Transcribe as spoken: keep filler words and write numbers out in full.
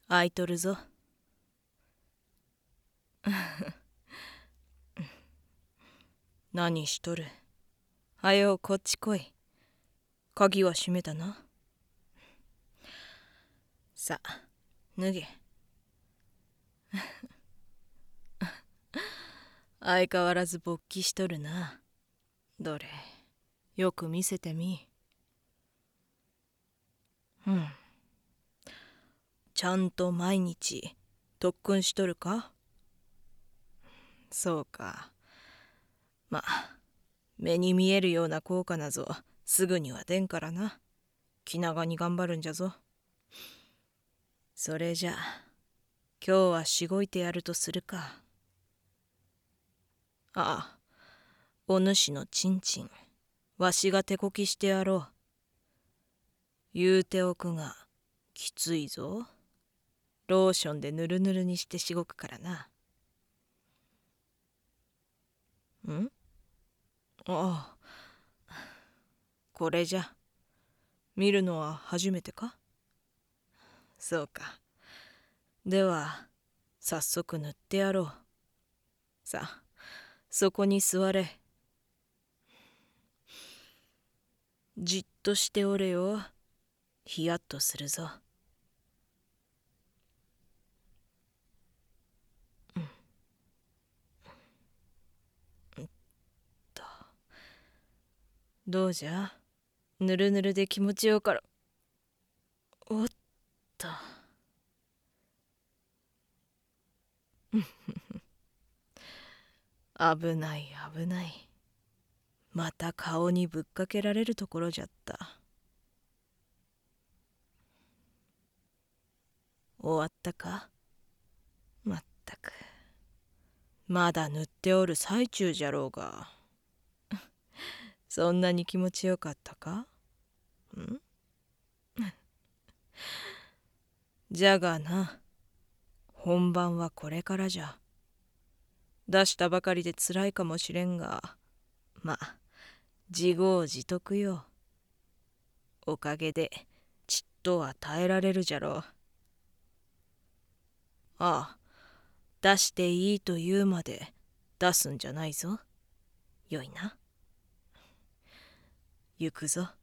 空いとるぞ。何しとる。はようこっち来い。鍵は閉めたな。さあ脱げ。相変わらず勃起しとるな。どれよく見せてみ。うん。ちゃんと毎日特訓しとるか。そうか。まあ目に見えるような効果なぞすぐには出んからな。気長に頑張るんじゃぞ。それじゃ今日はしごいてやるとするか。ああ、お主のちんちんわしが手こきしてやろう。言うておくがきついぞ。ローションでぬるぬるにしてしごくからな。んああ、これじゃ。見るのは初めてか。そうか。では早速塗ってやろう。さあそこに座れ。じっとしておれよ。ヒヤッとするぞ。うん。うんと。どうじゃ。ぬるぬるで気持ちよから。おっと。危ない危ない。また顔にぶっかけられるところじゃった。終わったか。まったくまだ塗っておる最中じゃろうが。そんなに気持ちよかったか。んじゃがな、本番はこれからじゃ。出したばかりでつらいかもしれんが、まあ自業自得よ。おかげでちっとは耐えられるじゃろう。ああ、出していいと言うまで出すんじゃないぞ。よいな。行くぞ。